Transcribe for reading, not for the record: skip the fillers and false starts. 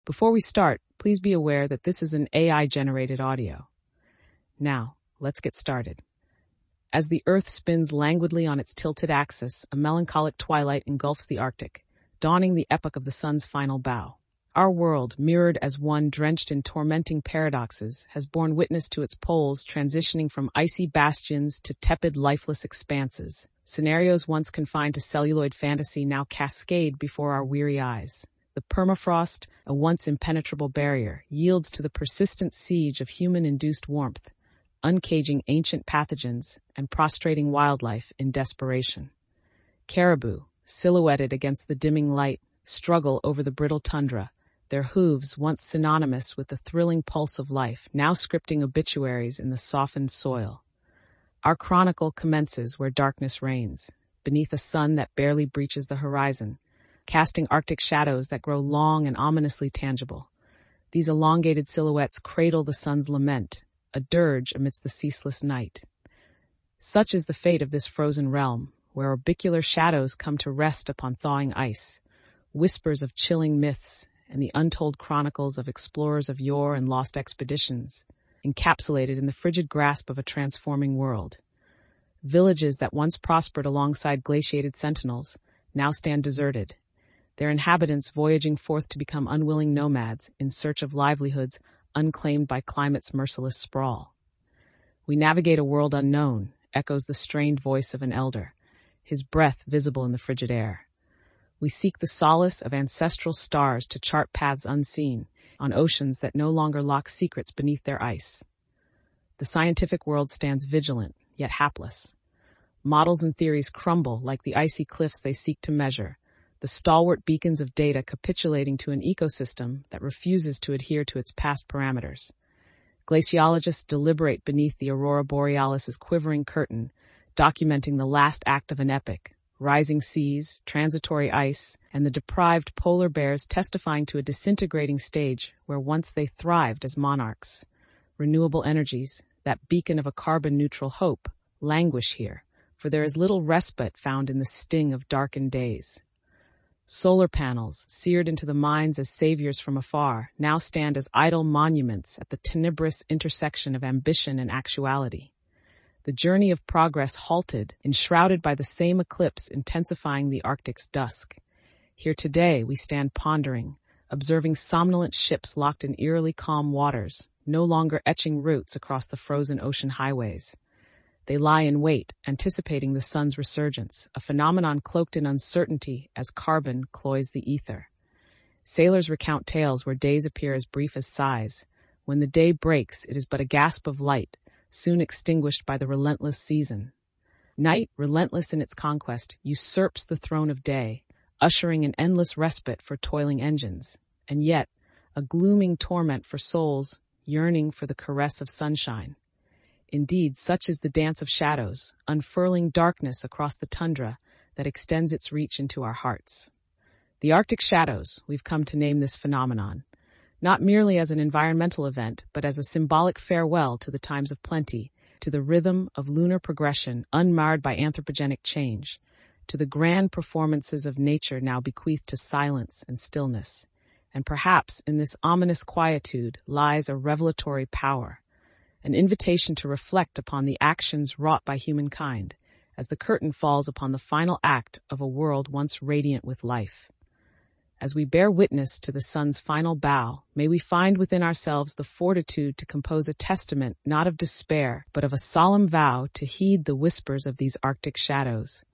Before we start, please be aware that this is an AI-generated audio. Now, let's get started. As the Earth spins languidly on its tilted axis, a melancholic twilight engulfs the Arctic, dawning the epoch of the sun's final bow. Our world, mirrored as one drenched in tormenting paradoxes, has borne witness to its poles transitioning from icy bastions to tepid, lifeless expanses. Scenarios once confined to celluloid fantasy now cascade before our weary eyes. The permafrost, a once impenetrable barrier, yields to the persistent siege of human-induced warmth, uncaging ancient pathogens and prostrating wildlife in desperation. Caribou, silhouetted against the dimming light, struggle over the brittle tundra, their hooves, once synonymous with the thrilling pulse of life, now scripting obituaries in the softened soil. Our chronicle commences where darkness reigns, beneath a sun that barely breaches the horizon, casting Arctic shadows that grow long and ominously tangible. These elongated silhouettes cradle the sun's lament, a dirge amidst the ceaseless night. Such is the fate of this frozen realm, where orbicular shadows come to rest upon thawing ice, whispers of chilling myths, and the untold chronicles of explorers of yore and lost expeditions, encapsulated in the frigid grasp of a transforming world. Villages that once prospered alongside glaciated sentinels now stand deserted, their inhabitants voyaging forth to become unwilling nomads in search of livelihoods unclaimed by climate's merciless sprawl. We navigate a world unknown, echoes the strained voice of an elder, his breath visible in the frigid air. We seek the solace of ancestral stars to chart paths unseen on oceans that no longer lock secrets beneath their ice. The scientific world stands vigilant, yet hapless. Models and theories crumble like the icy cliffs they seek to measure, the stalwart beacons of data capitulating to an ecosystem that refuses to adhere to its past parameters. Glaciologists deliberate beneath the aurora borealis's quivering curtain, documenting the last act of an epic, rising seas, transitory ice, and the deprived polar bears testifying to a disintegrating stage where once they thrived as monarchs. Renewable energies, that beacon of a carbon-neutral hope, languish here, for there is little respite found in the sting of darkened days. Solar panels, seared into the minds as saviors from afar, now stand as idle monuments at the tenebrous intersection of ambition and actuality. The journey of progress halted, enshrouded by the same eclipse intensifying the Arctic's dusk. Here today we stand pondering, observing somnolent ships locked in eerily calm waters, no longer etching routes across the frozen ocean highways. They lie in wait, anticipating the sun's resurgence, a phenomenon cloaked in uncertainty as carbon cloys the ether. Sailors recount tales where days appear as brief as sighs. When the day breaks, it is but a gasp of light, soon extinguished by the relentless season. Night, relentless in its conquest, usurps the throne of day, ushering an endless respite for toiling engines, and yet a glooming torment for souls yearning for the caress of sunshine. Indeed, such is the dance of shadows, unfurling darkness across the tundra that extends its reach into our hearts. The Arctic shadows, we've come to name this phenomenon, not merely as an environmental event, but as a symbolic farewell to the times of plenty, to the rhythm of lunar progression unmarred by anthropogenic change, to the grand performances of nature now bequeathed to silence and stillness. And perhaps in this ominous quietude lies a revelatory power, an invitation to reflect upon the actions wrought by humankind as the curtain falls upon the final act of a world once radiant with life. As we bear witness to the sun's final bow, may we find within ourselves the fortitude to compose a testament not of despair, but of a solemn vow to heed the whispers of these Arctic shadows,